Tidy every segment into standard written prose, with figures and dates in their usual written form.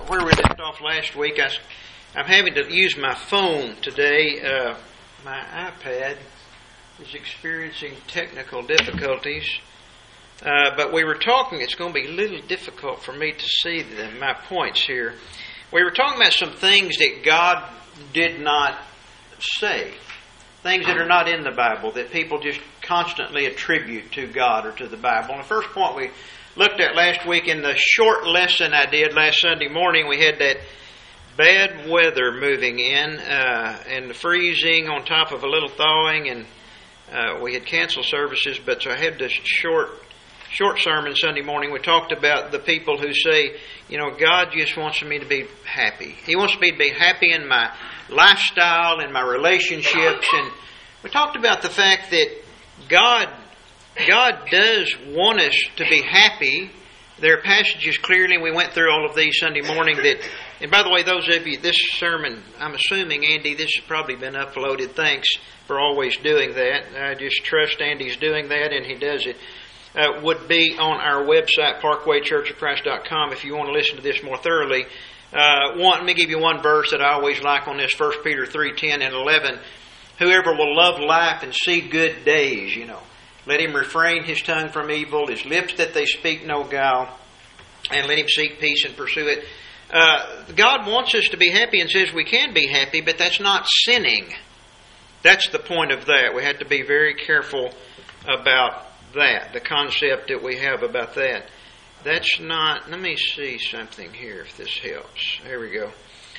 where we left off last week. I'm having to use my phone today. My iPad is experiencing technical difficulties. But we were talking, it's going to be a little difficult for me to see my points here. We were talking about some things that God did not say. Things that are not in the Bible, that people just constantly attribute to God or to the Bible. And the first point we looked at last week in the short lesson I did last Sunday morning, we had that bad weather moving in and the freezing on top of a little thawing, and we had canceled services, but so I had this short sermon Sunday morning. We talked about the people who say, God just wants me to be happy. He wants me to be happy in my lifestyle, in my relationships, and we talked about the fact that God does want us to be happy. There are passages clearly, and we went through all of these Sunday morning that, and by the way, those of you, this sermon, I'm assuming, Andy, this has probably been uploaded. Thanks for always doing that. I just trust Andy's doing that, and he does it. Would be on our website, parkwaychurchofchrist.com, if you want to listen to this more thoroughly. Let me give you one verse that I always like on this, 1 Peter 3:10 and 11. Whoever will love life and see good days, let him refrain his tongue from evil, his lips that they speak no guile, and let him seek peace and pursue it. God wants us to be happy and says we can be happy, but that's not sinning. That's the point of that. We have to be very careful about that, the concept that we have about that. That's not, let me see something here if this helps. There we go.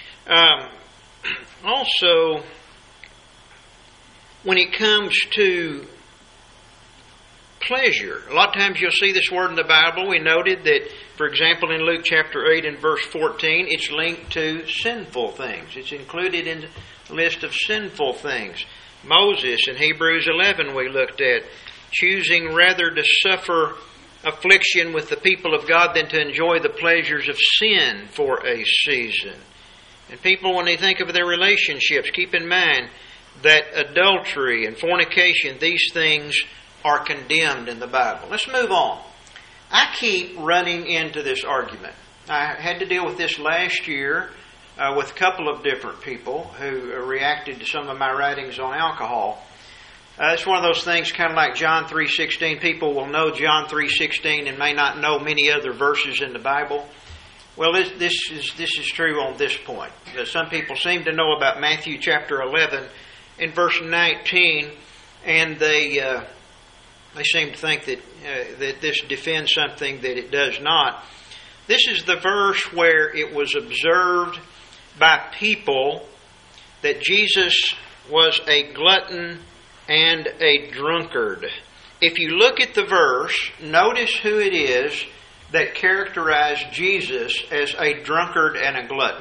Also, when it comes to pleasure, a lot of times you'll see this word in the Bible. We noted that, for example, in Luke chapter 8 and verse 14, it's linked to sinful things. It's included in the list of sinful things. Moses in Hebrews 11 we looked at, choosing rather to suffer affliction with the people of God than to enjoy the pleasures of sin for a season. And people, when they think of their relationships, keep in mind that adultery and fornication, these things are condemned in the Bible. Let's move on. I keep running into this argument. I had to deal with this last year with a couple of different people who reacted to some of my writings on alcohol. It's one of those things kind of like John 3:16. People will know John 3:16 and may not know many other verses in the Bible. Well, this is true on this point. Some people seem to know about Matthew chapter 11 and verse 19, and they seem to think that this defends something that it does not. This is the verse where it was observed by people that Jesus was a glutton and a drunkard. If you look at the verse, notice who it is that characterized Jesus as a drunkard and a glutton.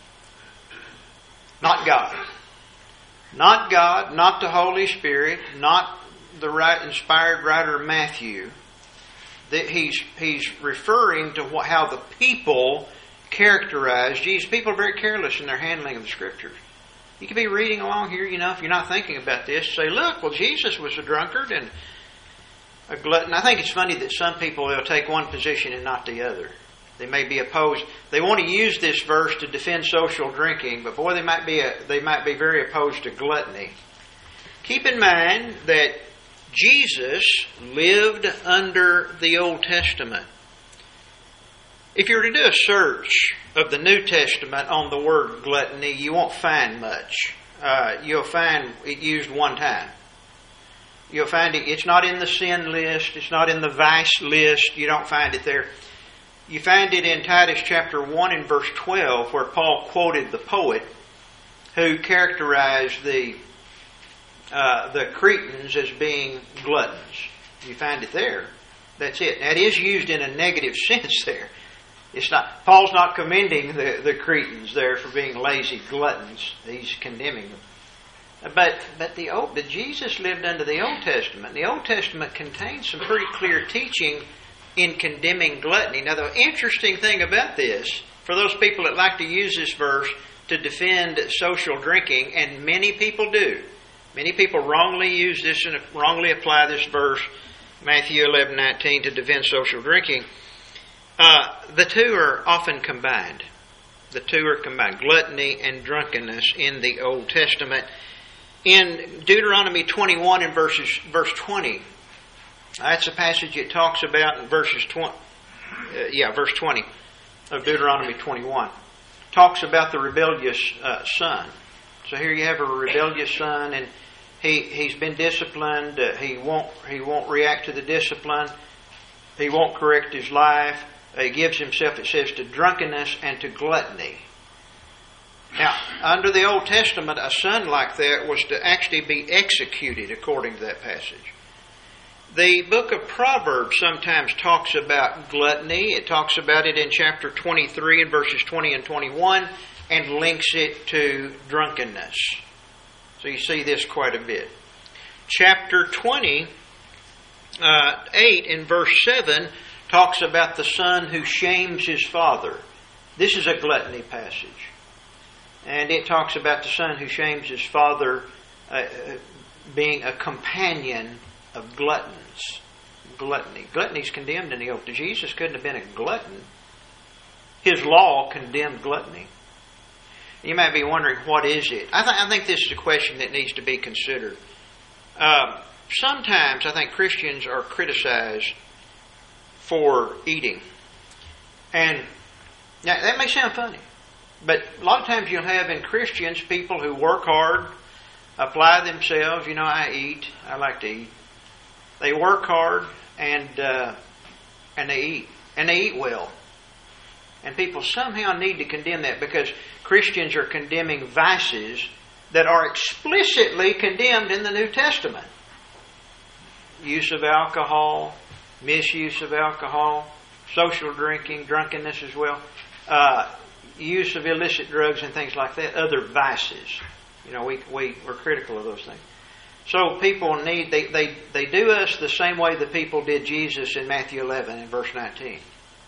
Not God. Not God, not the Holy Spirit, not the inspired writer Matthew. That he's referring to how the people characterize Jesus. People are very careless in their handling of the Scriptures. You could be reading along here, if you're not thinking about this, say, look, well, Jesus was a drunkard and a glutton. I think it's funny that some people will take one position and not the other. They may be opposed. They want to use this verse to defend social drinking, but boy, they might be very opposed to gluttony. Keep in mind that Jesus lived under the Old Testament. If you were to do a search of the New Testament on the word gluttony, you won't find much. You'll find it used one time. You'll find it's not in the sin list. It's not in the vice list. You don't find it there. You find it in Titus chapter 1 and verse 12, where Paul quoted the poet who characterized the Cretans as being gluttons. You find it there. That's it. Now, it is used in a negative sense there. It's not. Paul's not commending the Cretans there for being lazy gluttons. He's condemning them. But Jesus lived under the Old Testament. The Old Testament contains some pretty clear teaching in condemning gluttony. Now, the interesting thing about this, for those people that like to use this verse to defend social drinking, and many people do. Many people wrongly use this and wrongly apply this verse, Matthew 11:19, to defend social drinking. The two are often combined. The two are combined, gluttony and drunkenness in the Old Testament. In Deuteronomy 21 and verse 20, that's a passage it talks about in verse 20 of Deuteronomy 21. Talks about the rebellious son. So here you have a rebellious son, and he's been disciplined. He won't react to the discipline. He won't correct his life. He gives himself, it says, to drunkenness and to gluttony. Now, under the Old Testament, a son like that was to actually be executed according to that passage. The book of Proverbs sometimes talks about gluttony. It talks about it in chapter 23 and verses 20 and 21 and links it to drunkenness. So you see this quite a bit. Chapter 28 in verse 7 talks about the son who shames his father. This is a gluttony passage. And it talks about the son who shames his father being a companion of gluttons. Gluttony. Gluttony is condemned in the Old Testament. Jesus couldn't have been a glutton. His law condemned gluttony. You might be wondering, what is it? I think this is a question that needs to be considered. Sometimes I think Christians are criticized for eating. And now, that may sound funny, but a lot of times you'll have in Christians people who work hard, apply themselves. I eat. I like to eat. They work hard and they eat. And they eat well. And people somehow need to condemn that, because Christians are condemning vices that are explicitly condemned in the New Testament. Use of alcohol, misuse of alcohol, social drinking, drunkenness as well, use of illicit drugs and things like that, other vices. We're critical of those things. So people they do us the same way the people did Jesus in Matthew 11 and verse 19.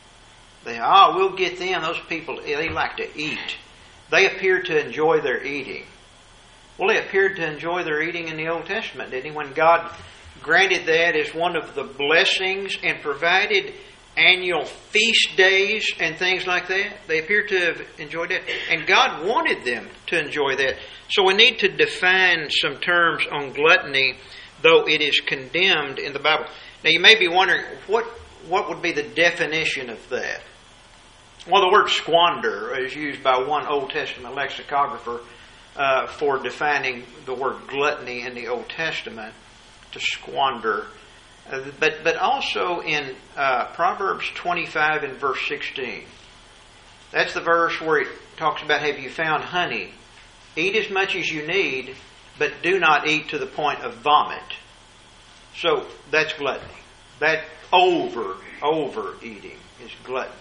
We'll get them. Those people, they like to eat. They appear to enjoy their eating. Well, they appeared to enjoy their eating in the Old Testament, didn't he? When God granted that as one of the blessings and provided annual feast days and things like that, they appear to have enjoyed that. And God wanted them to enjoy that. So we need to define some terms on gluttony, though it is condemned in the Bible. Now you may be wondering, what would be the definition of that? Well, the word squander is used by one Old Testament lexicographer for defining the word gluttony in the Old Testament, to squander. But also in Proverbs 25 and verse 16. That's the verse where it talks about, have you found honey? Eat as much as you need, but do not eat to the point of vomit. So that's gluttony. That overeating is gluttony.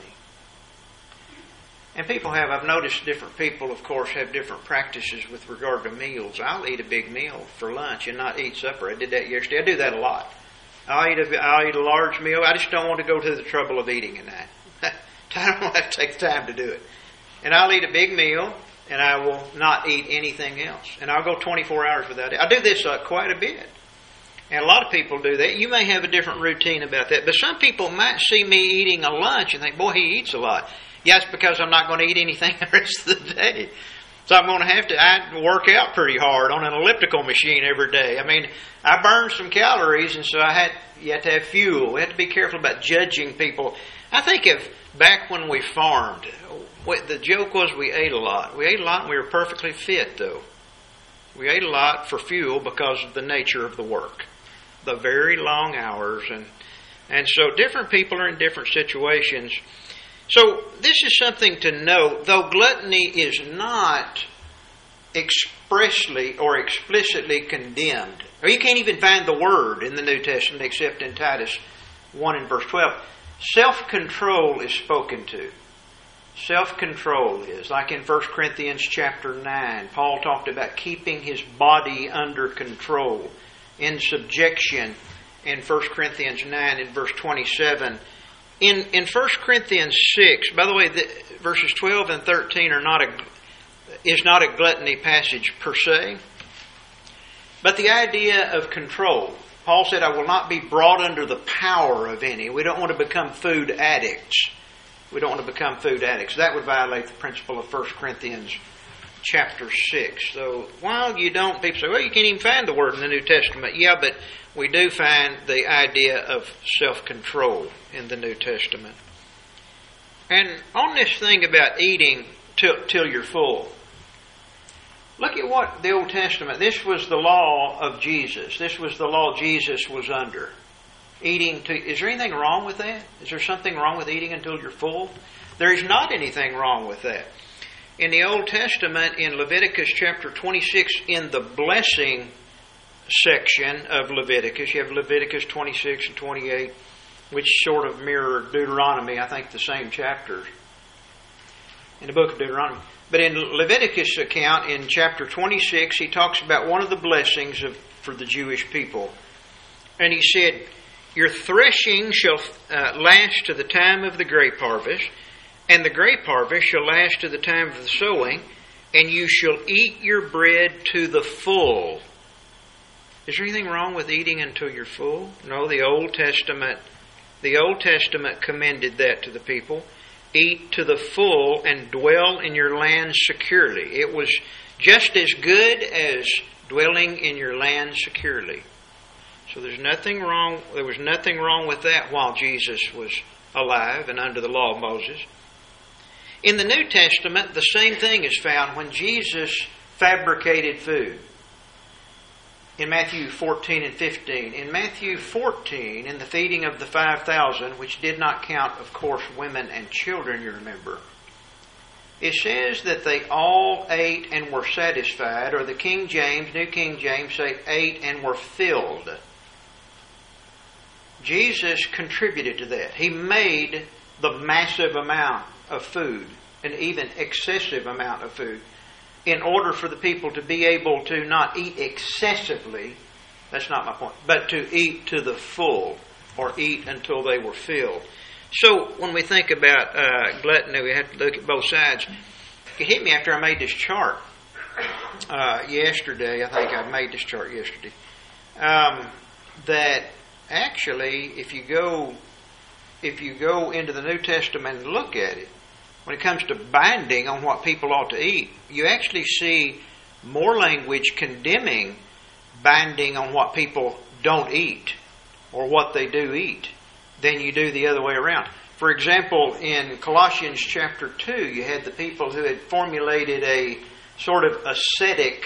And I've noticed different people, of course, have different practices with regard to meals. I'll eat a big meal for lunch and not eat supper. I did that yesterday. I do that a lot. I'll eat a large meal. I just don't want to go to the trouble of eating in that. I don't have to take the time to do it. And I'll eat a big meal, and I will not eat anything else. And I'll go 24 hours without it. I do this quite a bit. And a lot of people do that. You may have a different routine about that. But some people might see me eating a lunch and think, boy, he eats a lot. Yes, because I'm not going to eat anything the rest of the day. So I'm going to have to work out pretty hard on an elliptical machine every day. I burn some calories, and so you have to have fuel. We have to be careful about judging people. I think of back when we farmed, the joke was we ate a lot. We ate a lot and we were perfectly fit, though. We ate a lot for fuel because of the nature of the work. The very long hours. And so different people are in different situations. So this is something to note. Though gluttony is not expressly or explicitly condemned, or you can't even find the word in the New Testament except in Titus 1 and verse 12, self-control is spoken to. Self-control is, like in 1 Corinthians chapter 9, Paul talked about keeping his body under control, in subjection in 1 Corinthians 9 and verse 27. In 1 Corinthians 6, by the way, verses 12 and 13 is not a gluttony passage per se, but the idea of control. Paul said, I will not be brought under the power of any. We don't want to become food addicts. We don't want to become food addicts. That would violate the principle of 1 Corinthians chapter 6. So while you don't, people say, well, you can't even find the word in the New Testament. Yeah, but we do find the idea of self-control in the New Testament. And on this thing about eating till you're full, look at what the Old Testament, this was the law of Jesus. This was the law Jesus was under. Is there anything wrong with that? Is there something wrong with eating until you're full? There is not anything wrong with that. In the Old Testament, in Leviticus chapter 26, in the blessing section of Leviticus, you have Leviticus 26 and 28, which sort of mirror Deuteronomy, I think the same chapters in the book of Deuteronomy. But in Leviticus' account, in chapter 26, he talks about one of the blessings for the Jewish people. And he said, your threshing shall last to the time of the grape harvest, and the grape harvest shall last to the time of the sowing, and you shall eat your bread to the full. Is there anything wrong with eating until you're full? No, the Old Testament commended that to the people. Eat to the full and dwell in your land securely. It was just as good as dwelling in your land securely. So there was nothing wrong with that while Jesus was alive and under the law of Moses. In the New Testament, the same thing is found when Jesus fabricated food. In Matthew 14 and 15. In Matthew 14, in the feeding of the 5,000, which did not count, of course, women and children, you remember, it says that they all ate and were satisfied, or the New King James say, ate and were filled. Jesus contributed to that. He made the massive amount of food, an even excessive amount of food, in order for the people to be able to not eat excessively, that's not my point, but to eat to the full, or eat until they were filled. So when we think about gluttony, we have to look at both sides. It hit me after I made this chart yesterday. I think I made this chart yesterday. That actually, if you go into the New Testament and look at it, when it comes to binding on what people ought to eat, you actually see more language condemning binding on what people don't eat or what they do eat than you do the other way around. For example, in Colossians chapter 2, you had the people who had formulated a sort of ascetic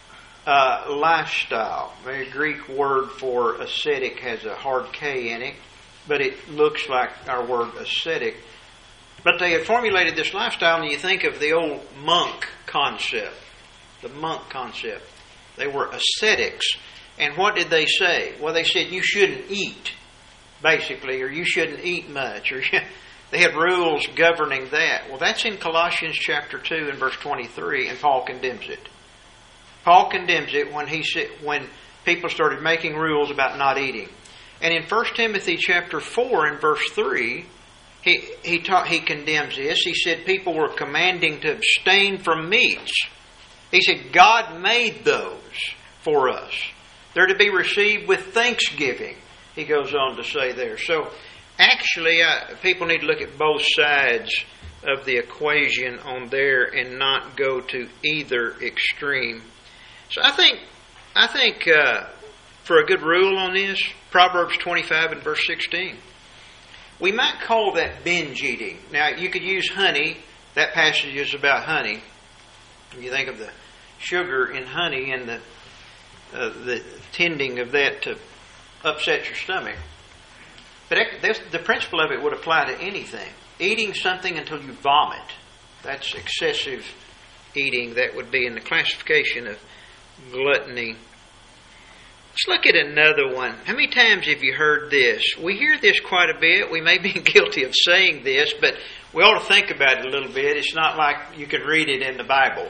lifestyle. The Greek word for ascetic has a hard K in it, but it looks like our word ascetic. But they had formulated this lifestyle, and you think of the old monk concept. The monk concept. They were ascetics. And what did they say? Well, they said you shouldn't eat, basically, or you shouldn't eat much. Or they had rules governing that. Well, that's in Colossians chapter 2 and verse 23, and Paul condemns it. Paul condemns it when people started making rules about not eating. And in 1 Timothy chapter 4 and verse 3, he condemns this. He said people were commanding to abstain from meats. He said God made those for us. They're to be received with thanksgiving, he goes on to say there. So actually, people need to look at both sides of the equation on there and not go to either extreme. So I think for a good rule on this, Proverbs 25 and verse 16. We might call that binge eating. Now, you could use honey. That passage is about honey. When you think of the sugar in honey and the tending of that to upset your stomach. But the principle of it would apply to anything. Eating something until you vomit. That's excessive eating. That would be in the classification of gluttony. Let's look at another one. How many times have you heard this? We hear this quite a bit. We may be guilty of saying this, but we ought to think about it a little bit. It's not like you can read it in the Bible.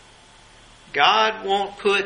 God won't put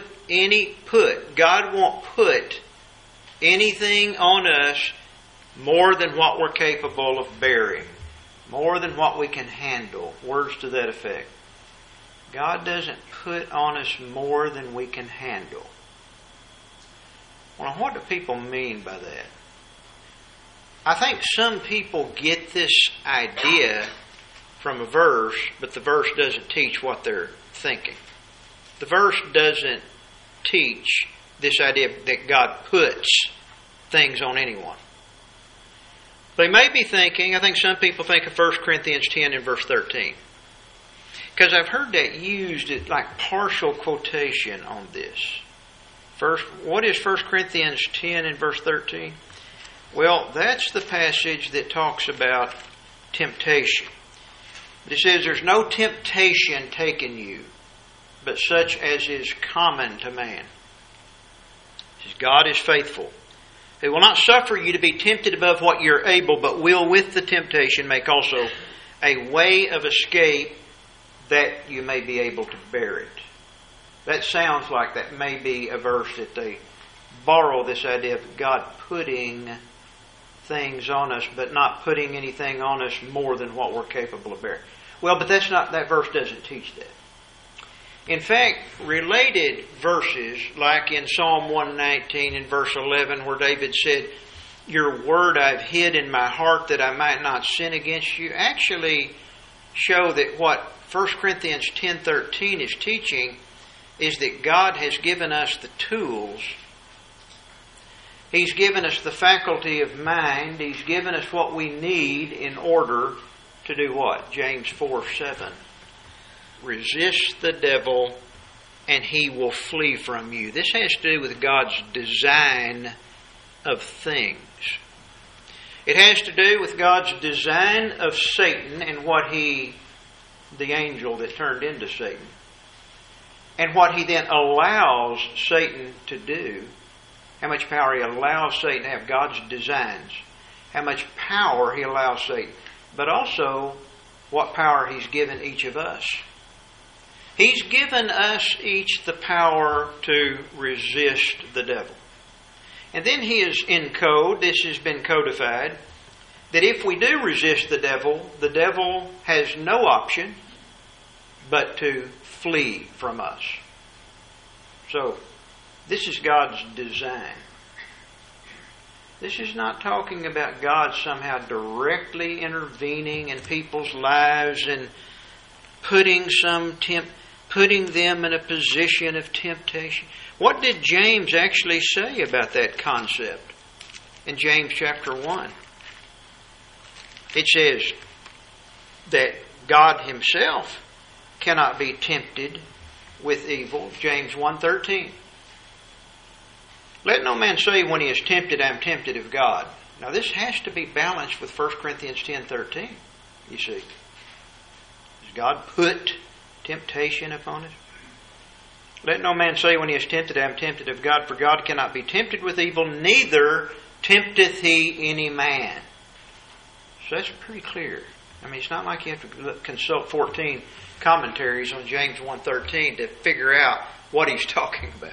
anything on us more than what we're capable of bearing, more than what we can handle. Words to that effect. God doesn't put on us more than we can handle. Well, what do people mean by that? I think some people get this idea from a verse, but the verse doesn't teach what they're thinking. The verse doesn't teach this idea that God puts things on anyone. They may be thinking, I think some people think of 1 Corinthians 10 and verse 13. Because I've heard that used as like partial quotation on this. First, what is 1 Corinthians 10 and verse 13? Well, that's the passage that talks about temptation. It says, there's no temptation taken you, but such as is common to man. It says, God is faithful, who will not suffer you to be tempted above what you're able, but will with the temptation make also a way of escape that you may be able to bear it. That sounds like that may be a verse that they borrow this idea of God putting things on us, but not putting anything on us more than what we're capable of bearing. Well, but that verse doesn't teach that. In fact, related verses, like in Psalm 119 and verse 11, where David said, your word I've hid in my heart that I might not sin against you, actually show that what 1 Corinthians 10:13 is teaching is that God has given us the tools. He's given us the faculty of mind. He's given us what we need in order to do what? James 4:7. Resist the devil and he will flee from you. This has to do with God's design of things. It has to do with God's design of Satan and what the angel that turned into Satan, and what he then allows Satan to do. How much power he allows Satan to have, God's designs. How much power he allows Satan. But also, what power he's given each of us. He's given us each the power to resist the devil. And then he is in code, this has been codified, that if we do resist the devil has no option but to flee from us. So, this is God's design. This is not talking about God somehow directly intervening in people's lives and putting them in a position of temptation. What did James actually say about that concept? In James chapter 1. It says that God himself cannot be tempted with evil. James 1:13. Let no man say when he is tempted, I am tempted of God. Now this has to be balanced with 1 Corinthians 10:13. You see. Does God put temptation upon us? Let no man say when he is tempted, I am tempted of God, for God cannot be tempted with evil, neither tempteth he any man. So that's pretty clear. I mean, it's not like you have to consult 14 commentaries on James 1:13 to figure out what he's talking about.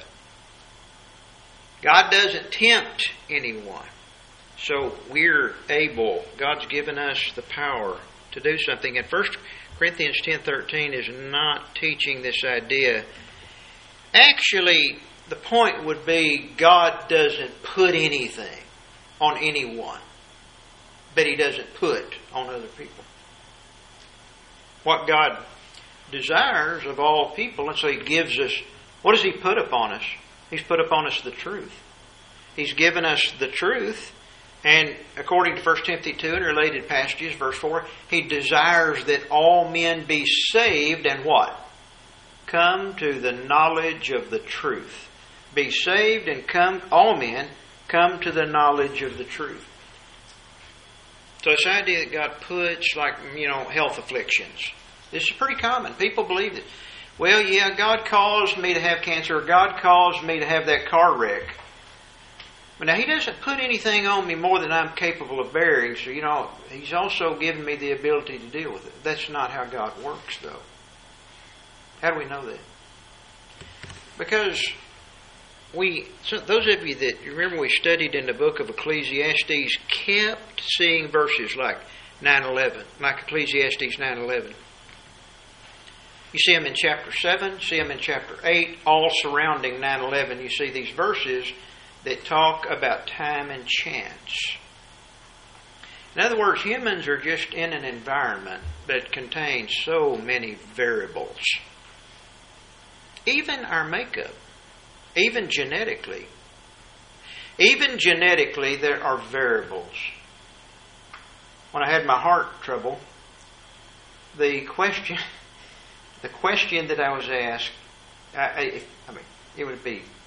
God doesn't tempt anyone. So we're able, God's given us the power to do something. And 1 Corinthians 10:13 is not teaching this idea. Actually, the point would be God doesn't put anything on anyone, but he doesn't put on other people. What God desires of all people, and so he gives us, what does he put upon us? He's put upon us the truth. He's given us the truth, and according to 1 Timothy 2 and related passages, verse 4, he desires that all men be saved and what? Come to the knowledge of the truth. Be saved and all men come to the knowledge of the truth. So this idea that God puts, health afflictions. This is pretty common. People believe that, well, yeah, God caused me to have cancer, or God caused me to have that car wreck. But now he doesn't put anything on me more than I'm capable of bearing, so, he's also given me the ability to deal with it. That's not how God works, though. How do we know that? Because those of you that remember we studied in the book of Ecclesiastes kept seeing verses like 9:11, like Ecclesiastes 9:11. You see them in chapter 7, see them in chapter 8, all surrounding 9:11. You see these verses that talk about time and chance. In other words, humans are just in an environment that contains so many variables. Even our makeup, even genetically. Even genetically, there are variables. When I had my heart trouble, the question that I was asked, it would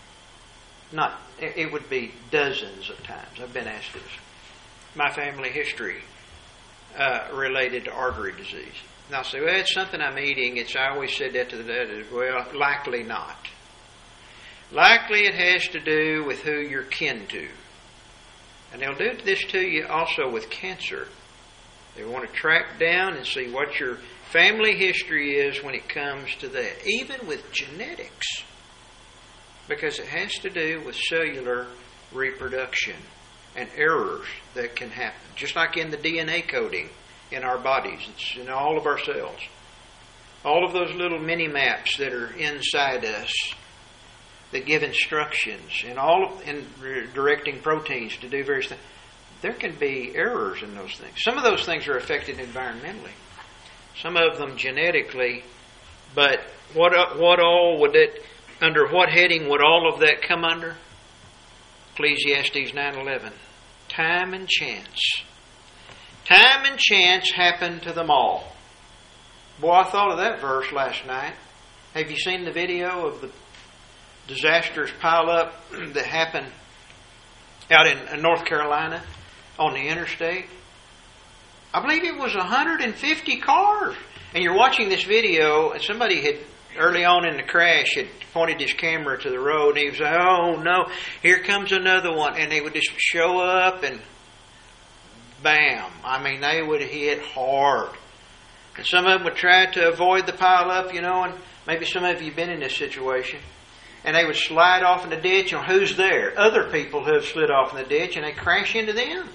be dozens of times I've been asked this. My family history related to artery disease. And I'll say, well, it's something I'm eating. I always said that to the doctor. Well, likely not. Likely it has to do with who you're kin to. And they'll do this to you also with cancer. They want to track down and see what your family history is when it comes to that. Even with genetics. Because it has to do with cellular reproduction and errors that can happen. Just like in the DNA coding in our bodies. It's in all of our cells. All of those little mini-maps that are inside us that give instructions and in directing proteins to do various things. There can be errors in those things. Some of those things are affected environmentally. Some of them genetically. But what all would it, under what heading would all of that come under? Ecclesiastes 9:11. Time and chance. Time and chance happen to them all. Boy, I thought of that verse last night. Have you seen the video of the disasters pile up that happened out in North Carolina on the interstate? I believe it was 150 cars. And you're watching this video, and somebody had, early on in the crash, had pointed his camera to the road, and he was like, oh no, here comes another one. And they would just show up and bam. I mean, they would hit hard. And some of them would try to avoid the pile up, and maybe some of you have been in this situation. And they would slide off in the ditch, and who's there? Other people who have slid off in the ditch, and they crash into them.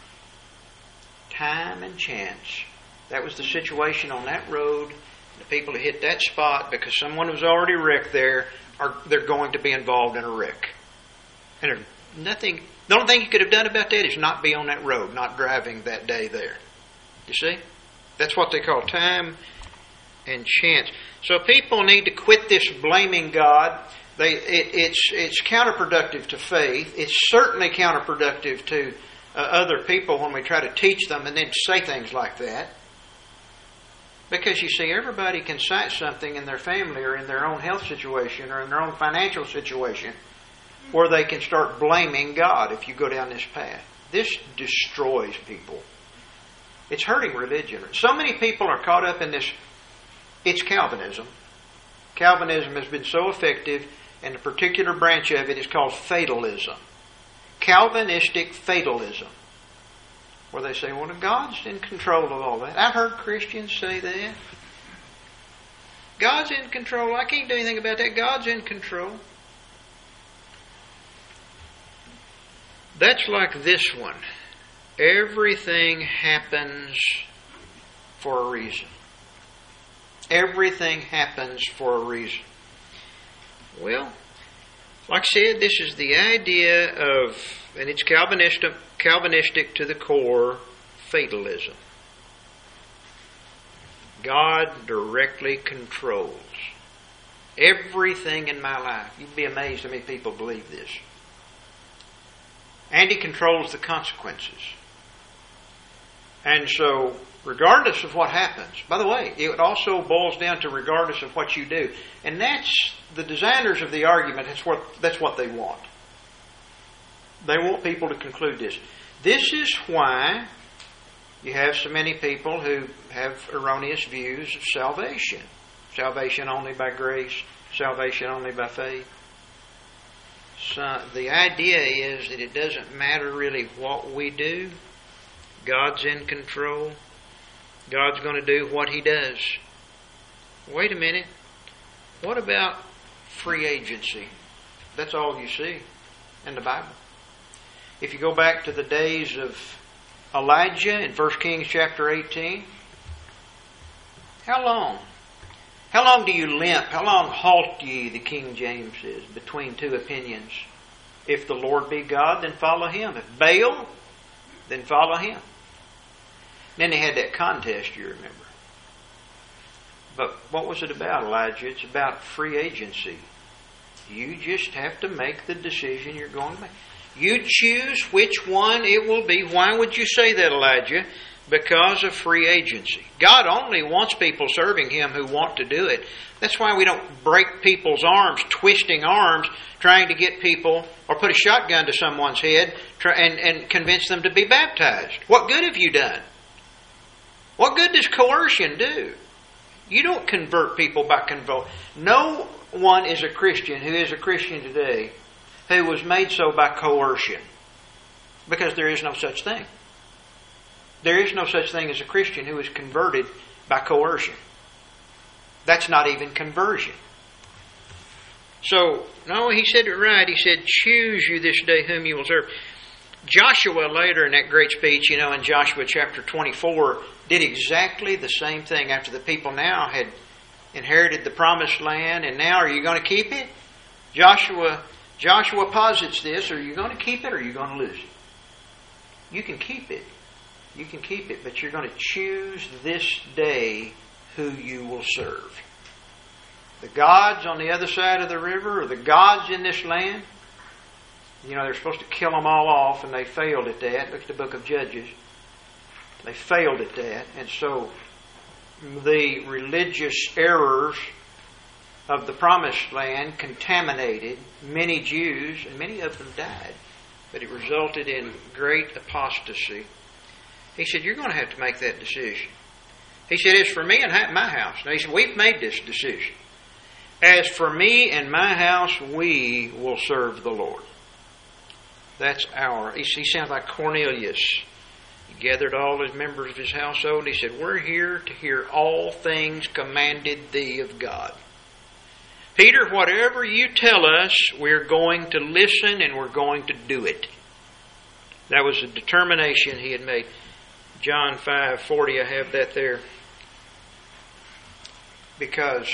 Time and chance. That was the situation on that road. The people who hit that spot, because someone was already wrecked there, they're going to be involved in a wreck. And there's nothing. The only thing you could have done about that is not be on that road, not driving that day there. You see? That's what they call time and chance. So people need to quit this blaming God. It's counterproductive to faith. It's certainly counterproductive to other people when we try to teach them and then say things like that. Because you see, everybody can cite something in their family or in their own health situation or in their own financial situation where they can start blaming God if you go down this path. This destroys people. It's hurting religion. So many people are caught up in this. It's Calvinism. Calvinism has been so effective, and a particular branch of it is called fatalism. Calvinistic fatalism. Where they say, well, God's in control of all that. I've heard Christians say that. God's in control. I can't do anything about that. God's in control. That's like this one. Everything happens for a reason. Everything happens for a reason. Well, like I said, this is the idea of, and it's Calvinistic to the core, fatalism. God directly controls everything in my life. You'd be amazed how many people believe this. And He controls the consequences. And so, regardless of what happens, by the way, it also boils down to regardless of what you do. And that's the designers of the argument, that's what they want. They want people to conclude this. This is why you have so many people who have erroneous views of salvation. Salvation only by grace, salvation only by faith. So the idea is that it doesn't matter really what we do. God's in control. God's going to do what He does. Wait a minute. What about free agency? That's all you see in the Bible. If you go back to the days of Elijah in 1 Kings chapter 18, how long? How long do you limp? How long halt ye, the King James says, between two opinions? If the Lord be God, then follow Him. If Baal, then follow him. Then they had that contest, you remember. But what was it about, Elijah? It's about free agency. You just have to make the decision you're going to make. You choose which one it will be. Why would you say that, Elijah? Because of free agency. God only wants people serving Him who want to do it. That's why we don't break people's arms, twisting arms, trying to get people, or put a shotgun to someone's head and convince them to be baptized. What good have you done? What good does coercion do? You don't convert people by convulsion. No one is a Christian who is a Christian today who was made so by coercion. Because there is no such thing. There is no such thing as a Christian who is converted by coercion. That's not even conversion. So, no, he said it right. He said, choose you this day whom you will serve. Joshua later in that great speech, in Joshua chapter 24, did exactly the same thing after the people now had inherited the promised land, and now are you going to keep it? Joshua posits this, are you going to keep it or are you going to lose it? You can keep it. You can keep it, but you're going to choose this day who you will serve. The gods on the other side of the river, or the gods in this land, they're supposed to kill them all off, and they failed at that. Look at the book of Judges. They failed at that, and so the religious errors of the promised land contaminated many Jews, and many of them died. But it resulted in great apostasy. He said, you're going to have to make that decision. He said, as for me and my house. Now he said, we've made this decision. As for me and my house, we will serve the Lord. That's he sounds like Cornelius. He gathered all his members of his household. He said, we're here to hear all things commanded thee of God. Peter, whatever you tell us, we're going to listen and we're going to do it. That was a determination he had made. John 5:40, I have that there. Because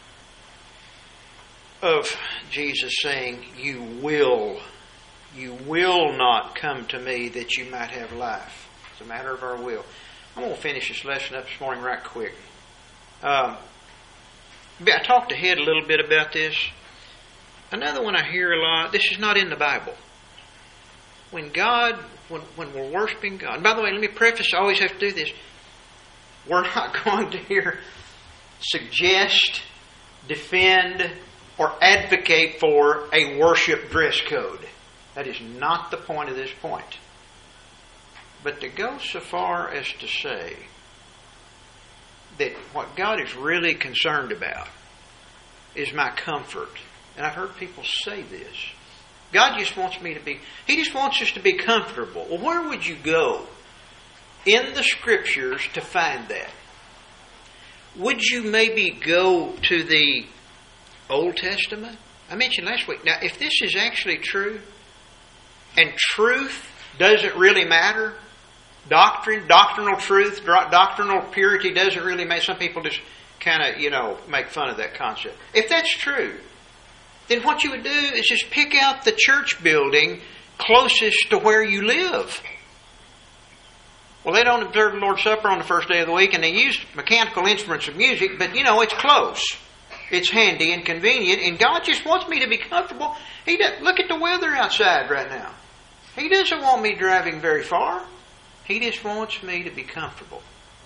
of Jesus saying, you will not come to me that you might have life. It's a matter of our will. I'm going to finish this lesson up this morning right quick. I talked ahead a little bit about this. Another one I hear a lot, this is not in the Bible. When we're worshiping God, and by the way, let me preface, I always have to do this. We're not going to here suggest, defend, or advocate for a worship dress code. That is not the point of this point. But to go so far as to say that what God is really concerned about is my comfort. And I've heard people say this. God just wants He just wants us to be comfortable. Well, where would you go in the Scriptures to find that? Would you maybe go to the Old Testament? I mentioned last week. Now, if this is actually true, and truth doesn't really matter, doctrinal truth, doctrinal purity doesn't really matter. Some people just kind of, make fun of that concept. If that's true, then what you would do is just pick out the church building closest to where you live. Well, they don't observe the Lord's Supper on the first day of the week, and they use mechanical instruments of music, but it's close. It's handy and convenient, and God just wants me to be comfortable. Look at the weather outside right now. He doesn't want me driving very far. He just wants me to be comfortable.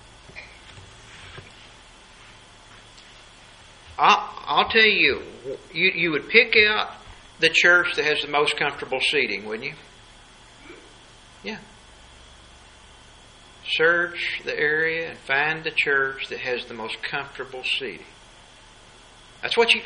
I'll tell you, you would pick out the church that has the most comfortable seating, wouldn't you? Yeah. Search the area and find the church that has the most comfortable seating. That's what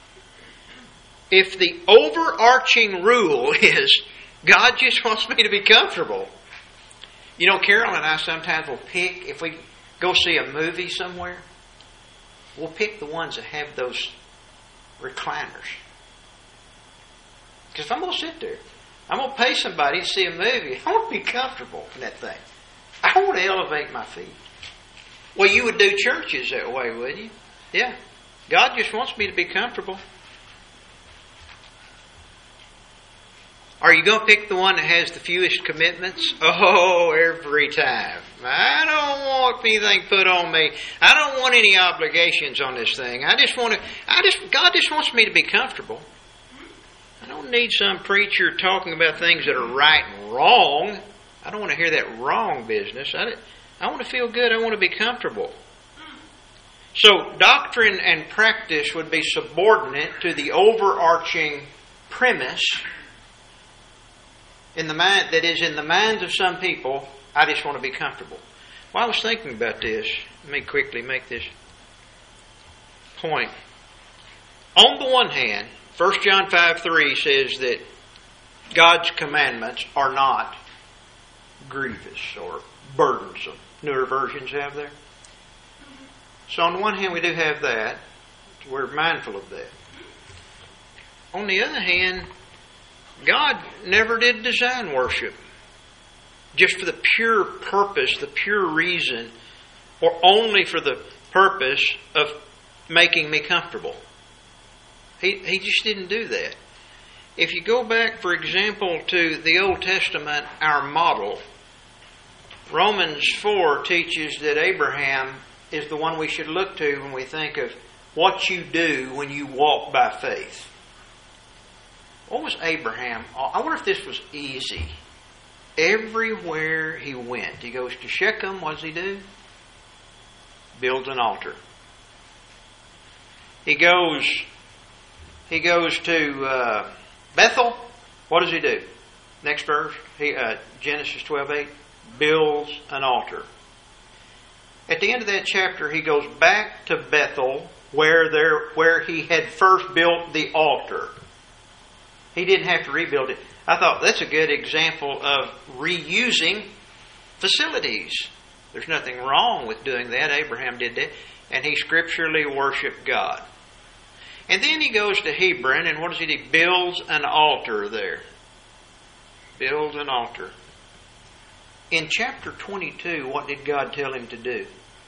if the overarching rule is God just wants me to be comfortable. Carol and I sometimes will pick, if we go see a movie somewhere, we'll pick the ones that have those recliners. Because if I'm going to sit there, I'm going to pay somebody to see a movie, I want to be comfortable in that thing. I want to elevate my feet. Well, you would do churches that way, wouldn't you? Yeah. God just wants me to be comfortable. Are you going to pick the one that has the fewest commitments? Oh, every time. I don't want anything put on me. I don't want any obligations on this thing. God just wants me to be comfortable. I don't need some preacher talking about things that are right and wrong. I don't want to hear that wrong business. I want to feel good. I want to be comfortable. So doctrine and practice would be subordinate to the overarching premise in the mind that is in the minds of some people. I just want to be comfortable. Well, I was thinking about this. Let me quickly make this point. On the one hand, 1 John 5:3 says that God's commandments are not grievous or burdensome. Newer versions have there. So on the one hand, we do have that. We're mindful of that. On the other hand, God never did design worship just for the pure purpose, the pure reason, or only for the purpose of making me comfortable. He just didn't do that. If you go back, for example, to the Old Testament, our model, Romans 4 teaches that Abraham is the one we should look to when we think of what you do when you walk by faith. What was Abraham? I wonder if this was easy. Everywhere he went, he goes to Shechem. What does he do? Builds an altar. He goes to Bethel. What does he do? Next verse, Genesis 12:8, builds an altar. At the end of that chapter, he goes back to Bethel, where he had first built the altar. He didn't have to rebuild it. I thought that's a good example of reusing facilities. There's nothing wrong with doing that. Abraham did that. And he scripturally worshiped God. And then he goes to Hebron, and what does he do? Builds an altar there. Builds an altar. In chapter 22, what did God tell him to do?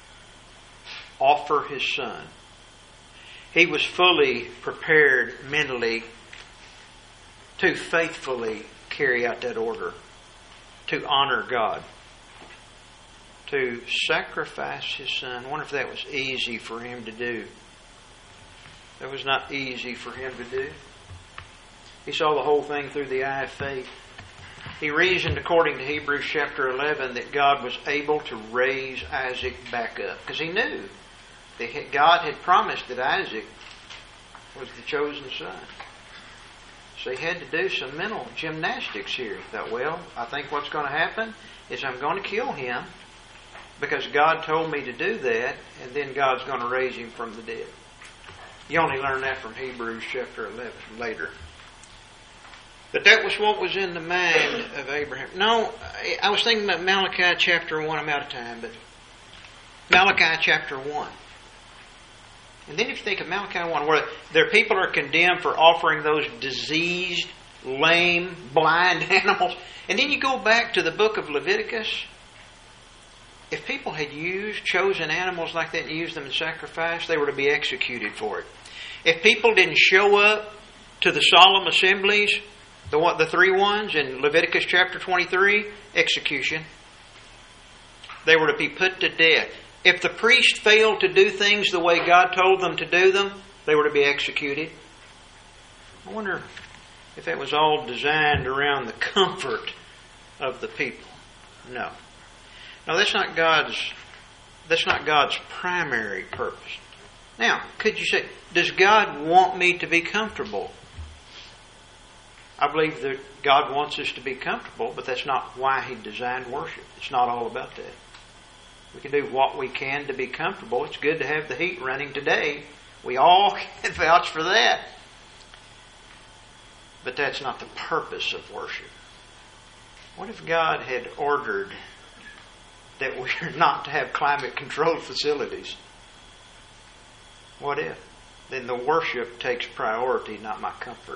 Offer his son. He was fully prepared mentally to faithfully carry out that order, to honor God, to sacrifice his son. I wonder if that was easy for him to do. That was not easy for him to do. He saw the whole thing through the eye of faith. He reasoned, according to Hebrews chapter 11, that God was able to raise Isaac back up, because he knew that God had promised that Isaac was the chosen son. So he had to do some mental gymnastics here. He thought, well, I think what's going to happen is I'm going to kill him because God told me to do that, and then God's going to raise him from the dead. You only learn that from Hebrews chapter 11 later. But that was what was in the mind of Abraham. No, I was thinking about Malachi chapter 1. I'm out of time, but Malachi chapter 1. And then if you think of Malachi 1, where their people are condemned for offering those diseased, lame, blind animals. And then you go back to the book of Leviticus. If people had chosen animals like that and used them in sacrifice, they were to be executed for it. If people didn't show up to the solemn assemblies, the three ones in Leviticus chapter 23, execution. They were to be put to death. If the priest failed to do things the way God told them to do them, they were to be executed. I wonder if that was all designed around the comfort of the people. No. No, that's not God's primary purpose. Now, could you say, does God want me to be comfortable? I believe that God wants us to be comfortable, but that's not why He designed worship. It's not all about that. We can do what we can to be comfortable. It's good to have the heat running today. We all can vouch for that. But that's not the purpose of worship. What if God had ordered that we are not to have climate-controlled facilities? What if? Then the worship takes priority, not my comfort.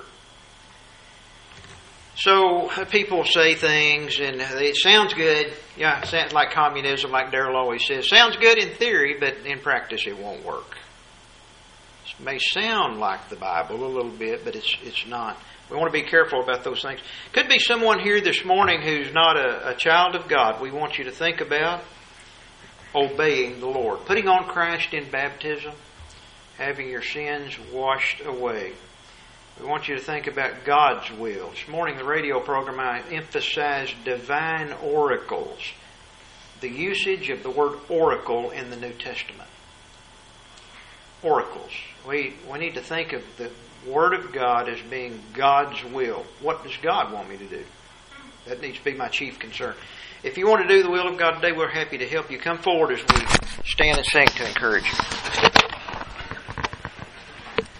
So people say things, and it sounds good. Yeah, it sounds like communism, like Darrell always says. Sounds good in theory, but in practice it won't work. It may sound like the Bible a little bit, but it's not. We want to be careful about those things. Could be someone here this morning who's not a child of God. We want you to think about obeying the Lord. Putting on Christ in baptism, having your sins washed away. We want you to think about God's will. This morning, the radio program, I emphasized divine oracles. The usage of the word oracle in the New Testament. Oracles. We need to think of the Word of God as being God's will. What does God want me to do? That needs to be my chief concern. If you want to do the will of God today, we're happy to help you. Come forward as we stand and sing to encourage you.